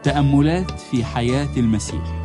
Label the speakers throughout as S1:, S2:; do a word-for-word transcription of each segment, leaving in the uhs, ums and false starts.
S1: تأملات في حياة المسيح.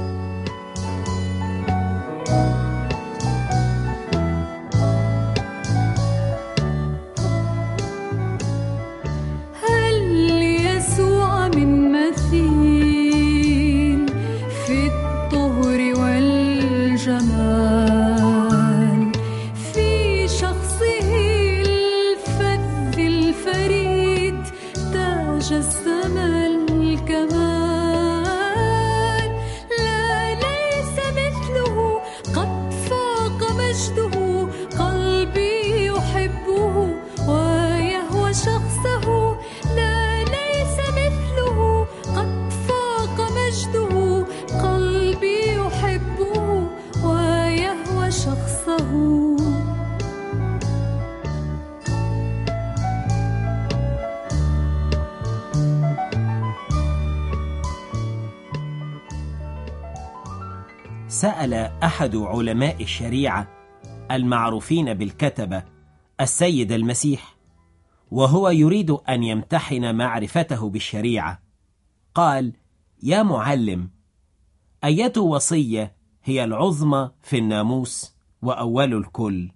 S2: سأل أحد علماء الشريعة المعروفين بالكتبة السيد المسيح، وهو يريد أن يمتحن معرفته بالشريعة، قال: يا معلم، أية وصية هي العظمى في الناموس وأول الكل؟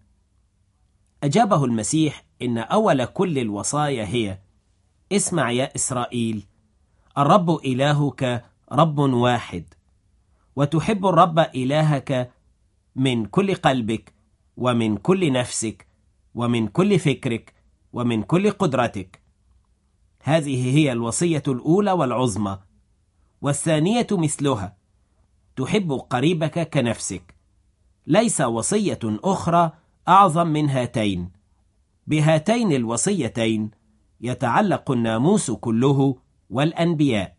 S2: أجابه المسيح: إن أول كل الوصايا هي: اسمع يا إسرائيل، الرب إلهك رب واحد، وتحب الرب إلهك من كل قلبك ومن كل نفسك ومن كل فكرك ومن كل قدرتك. هذه هي الوصية الأولى والعظمى، والثانية مثلها: تحب قريبك كنفسك. ليس وصية أخرى أعظم من هاتين. بهاتين الوصيتين يتعلق الناموس كله والأنبياء.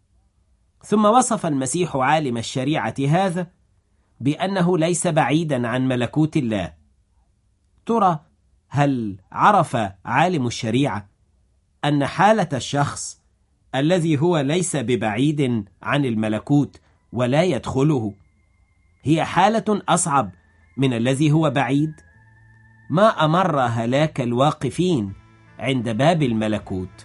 S2: ثم وصف المسيح عالم الشريعة هذا بأنه ليس بعيدا عن ملكوت الله. ترى، هل عرف عالم الشريعة أن حالة الشخص الذي هو ليس ببعيد عن الملكوت ولا يدخله هي حالة أصعب من الذي هو بعيد؟ ما أمر هلاك الواقفين عند باب الملكوت.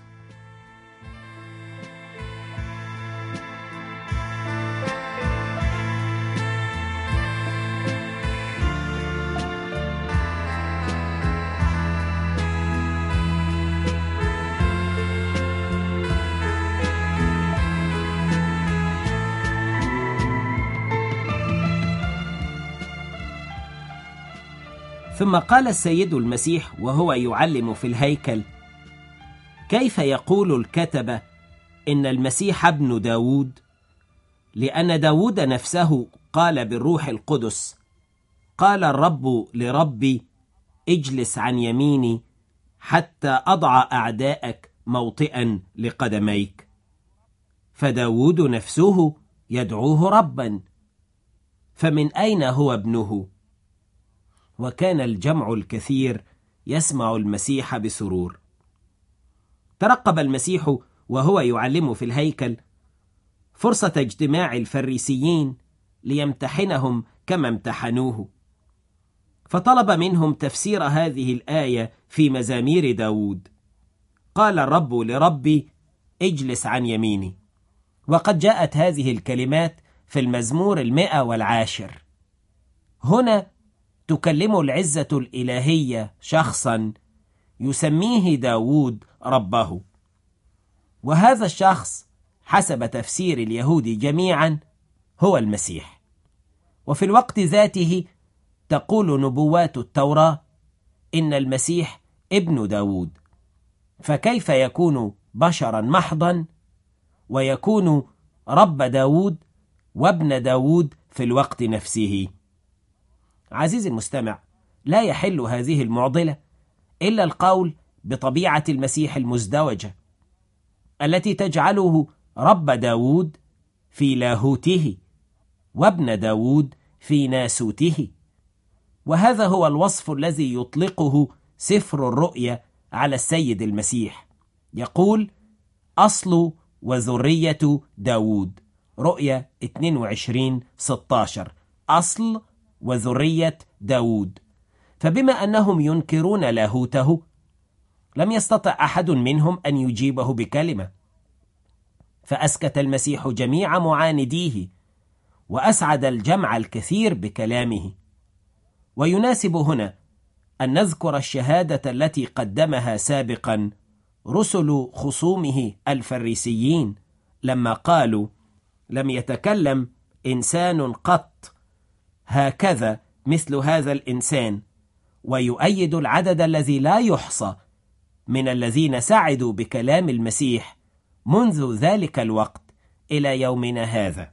S2: ثم قال السيد المسيح وهو يعلم في الهيكل: كيف يقول الكتبة إن المسيح ابن داود؟ لأن داود نفسه قال بالروح القدس: قال الرب لربي، اجلس عن يميني حتى أضع أعداءك موطئا لقدميك. فداود نفسه يدعوه ربا، فمن أين هو ابنه؟ وكان الجمع الكثير يسمع المسيح بسرور. ترقب المسيح وهو يعلم في الهيكل فرصة اجتماع الفريسيين ليمتحنهم كما امتحنوه، فطلب منهم تفسير هذه الآية في مزامير داود: قال الرب لربي، اجلس عن يميني. وقد جاءت هذه الكلمات في المزمور المئة والعاشر. هنا تكلم العزة الإلهية شخصا يسميه داود ربه، وهذا الشخص حسب تفسير اليهود جميعا هو المسيح. وفي الوقت ذاته تقول نبوات التوراة إن المسيح ابن داود، فكيف يكون بشرا محضا ويكون رب داود وابن داود في الوقت نفسه؟ عزيزي المستمع، لا يحل هذه المعضلة إلا القول بطبيعة المسيح المزدوجة التي تجعله رب داود في لاهوته وابن داود في ناسوته. وهذا هو الوصف الذي يطلقه سفر الرؤيا على السيد المسيح. يقول: أصل وذرية داود. رؤيا اثنين وعشرين ستة عشر. أصل وذرية داود. فبما أنهم ينكرون لاهوته لم يستطع أحد منهم أن يجيبه بكلمة، فأسكت المسيح جميع معانديه، وأسعد الجمع الكثير بكلامه. ويناسب هنا أن نذكر الشهادة التي قدمها سابقا رسل خصومه الفريسيين لما قالوا: لم يتكلم إنسان قط هكذا مثل هذا الإنسان، ويؤيد العدد الذي لا يحصى من الذين سعدوا بكلام المسيح منذ ذلك الوقت إلى يومنا هذا.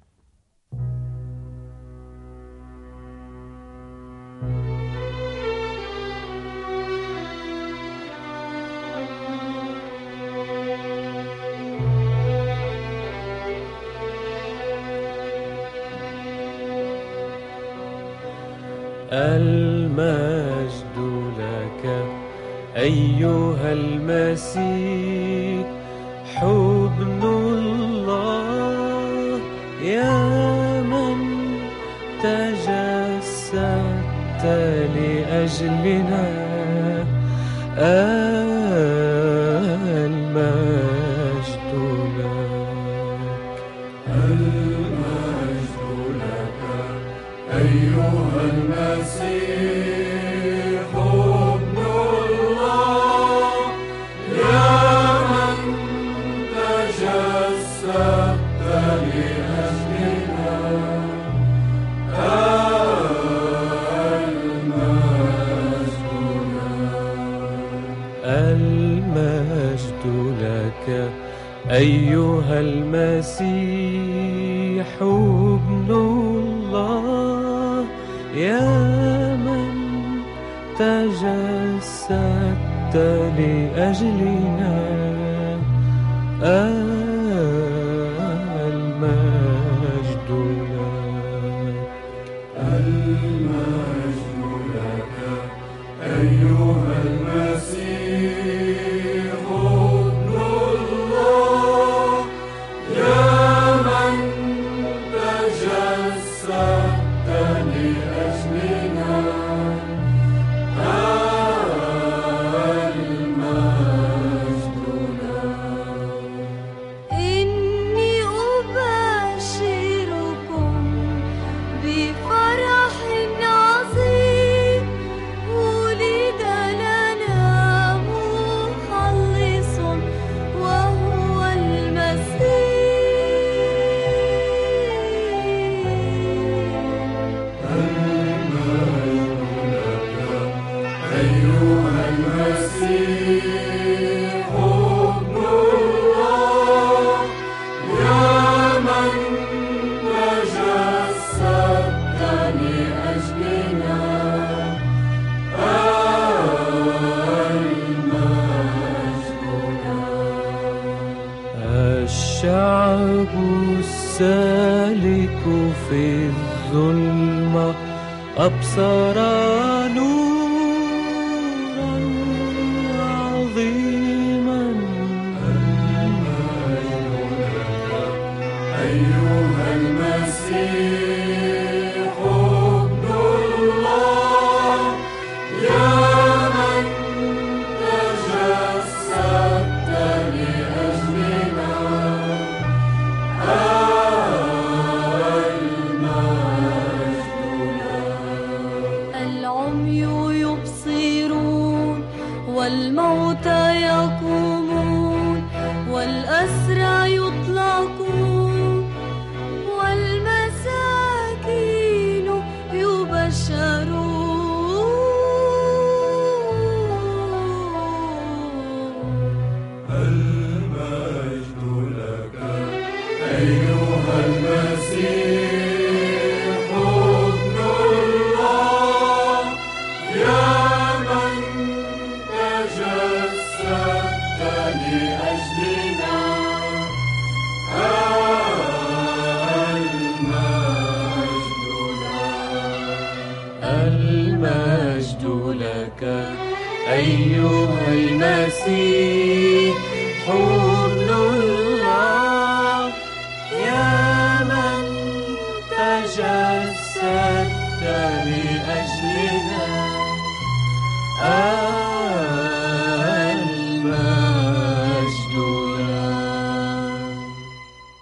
S3: المجد لك أيها المسيح، حضن الله يا من تجسدت لأجلنا. المجد لك
S4: المجد لك أيها المسيح، ابن الله يا من تجسدت لأجلنا.
S3: المجد لك أيها المسيح، ابن الله يا من تجسدت لأجلنا. المجد لك
S4: المجد لك أيها المسيح، ابن الله يا من تجسدت لأجلنا. المجد لك.
S5: إني أبشركم بفرح عظيم، ولد لنا مخلص وهو المسيح.
S4: أيها المسيح، ابن الله يا من تجسدت لأجلنا.
S3: الشعب السالك في الظلمة أبصر نورا عظيما.
S4: أيها المسيح، ابن الله يا من تجسدت لأجلنا.
S5: العمي يبصرون، والموتى يقومون، والأسرى يطلقون، والمساكين يبشرون.
S4: المجد لك أيها المسيح، ابن الله يا من تجسدت لأجلنا.
S3: المجد لك أيها المسيح، حضن الله يا من تجسدت لأجلنا. المجد لك.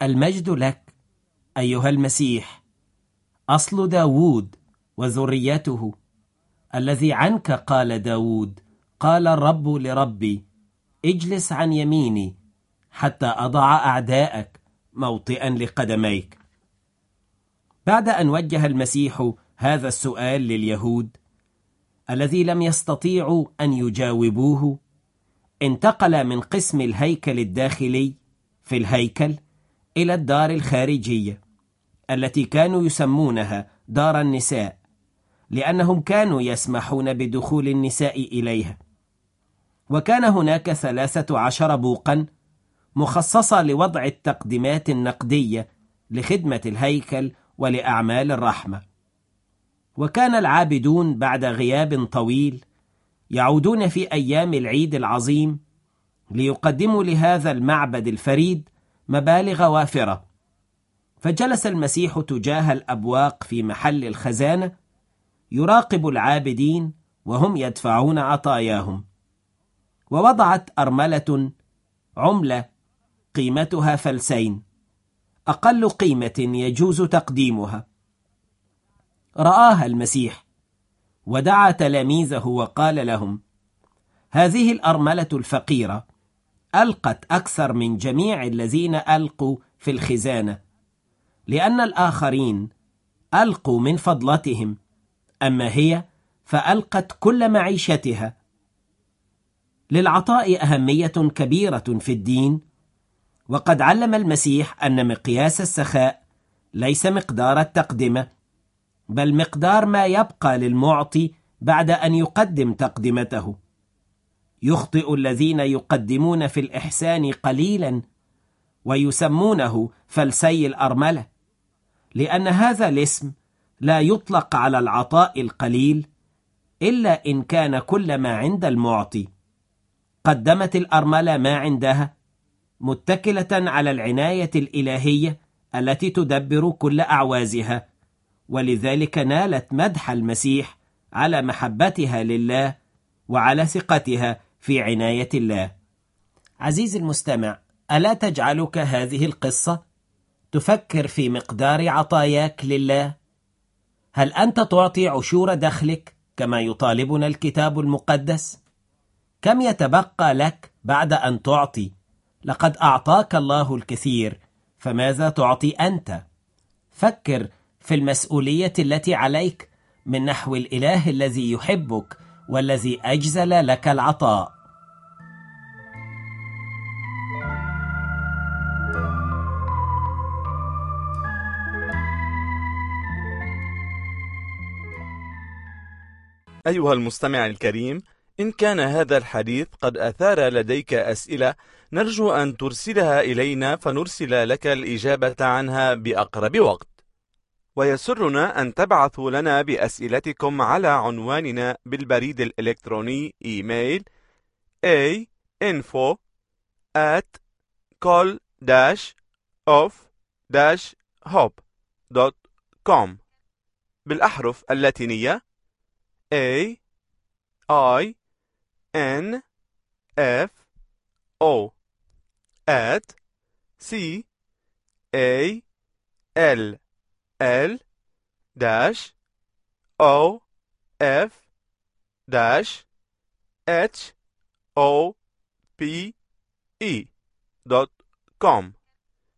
S2: المجد لك أيها المسيح، أصل داود وذريته، الذي عنك قال داود: قال الرب لربي اجلس عن يميني حتى أضع أعداءك موطئا لقدميك. بعد أن وجه المسيح هذا السؤال لليهود الذي لم يستطيعوا أن يجاوبوه، انتقل من قسم الهيكل الداخلي في الهيكل إلى الدار الخارجية التي كانوا يسمونها دار النساء، لأنهم كانوا يسمحون بدخول النساء إليها. وكان هناك ثلاثة عشر بوقا مخصصة لوضع التقدمات النقدية لخدمة الهيكل ولأعمال الرحمة. وكان العابدون بعد غياب طويل يعودون في أيام العيد العظيم ليقدموا لهذا المعبد الفريد مبالغ وافرة. فجلس المسيح تجاه الأبواق في محل الخزانة يراقب العابدين وهم يدفعون عطاياهم. ووضعت أرملة عملة قيمتها فلسين، أقل قيمة يجوز تقديمها. رآها المسيح ودعا تلاميذه وقال لهم: هذه الأرملة الفقيرة ألقت أكثر من جميع الذين ألقوا في الخزانة، لأن الآخرين ألقوا من فضلتهم، أما هي فألقت كل معيشتها. للعطاء أهمية كبيرة في الدين، وقد علم المسيح أن مقياس السخاء ليس مقدار التقدمة، بل مقدار ما يبقى للمعطي بعد أن يقدم تقدمته. يخطئ الذين يقدمون في الإحسان قليلا ويسمونه فلسي الأرملة، لأن هذا الاسم لا يطلق على العطاء القليل إلا إن كان كل ما عند المعطي. قدمت الأرملة ما عندها متكلة على العناية الإلهية التي تدبر كل أعوازها، ولذلك نالت مدح المسيح على محبتها لله وعلى ثقتها في عناية الله. عزيزي المستمع، ألا تجعلك هذه القصة تفكر في مقدار عطاياك لله؟ هل أنت تعطي عشور دخلك كما يطالبنا الكتاب المقدس؟ كم يتبقى لك بعد أن تعطي؟ لقد أعطاك الله الكثير، فماذا تعطي أنت؟ فكر في المسؤولية التي عليك من نحو الإله الذي يحبك والذي أجزل لك العطاء.
S6: أيها المستمع الكريم، إن كان هذا الحديث قد أثار لديك أسئلة، نرجو أن ترسلها إلينا فنرسل لك الإجابة عنها بأقرب وقت. ويسرنا أن تبعثوا لنا بأسئلتكم على عنواننا بالبريد الإلكتروني إيميل a info at col dash of dash hope دوت كوم بالأحرف اللاتينية A I N F O at C A L L dash O F dash H O P E دوت كوم.